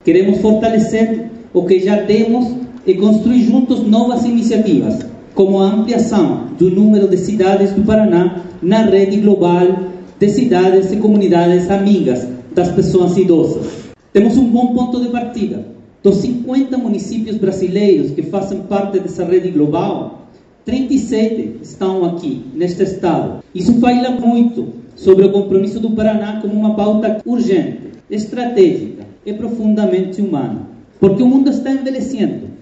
Queremos fortalecer o que já temos e construir juntos novas iniciativas, como a ampliação do número de cidades do Paraná na rede global de cidades e comunidades amigas das pessoas idosas. Temos um bom ponto de partida. Dos 50 municípios brasileiros que fazem parte dessa rede global, 37 estão aqui, neste estado. Isso fala muito sobre o compromisso do Paraná como uma pauta urgente, estratégica e profundamente humana. Porque o mundo está envelhecendo.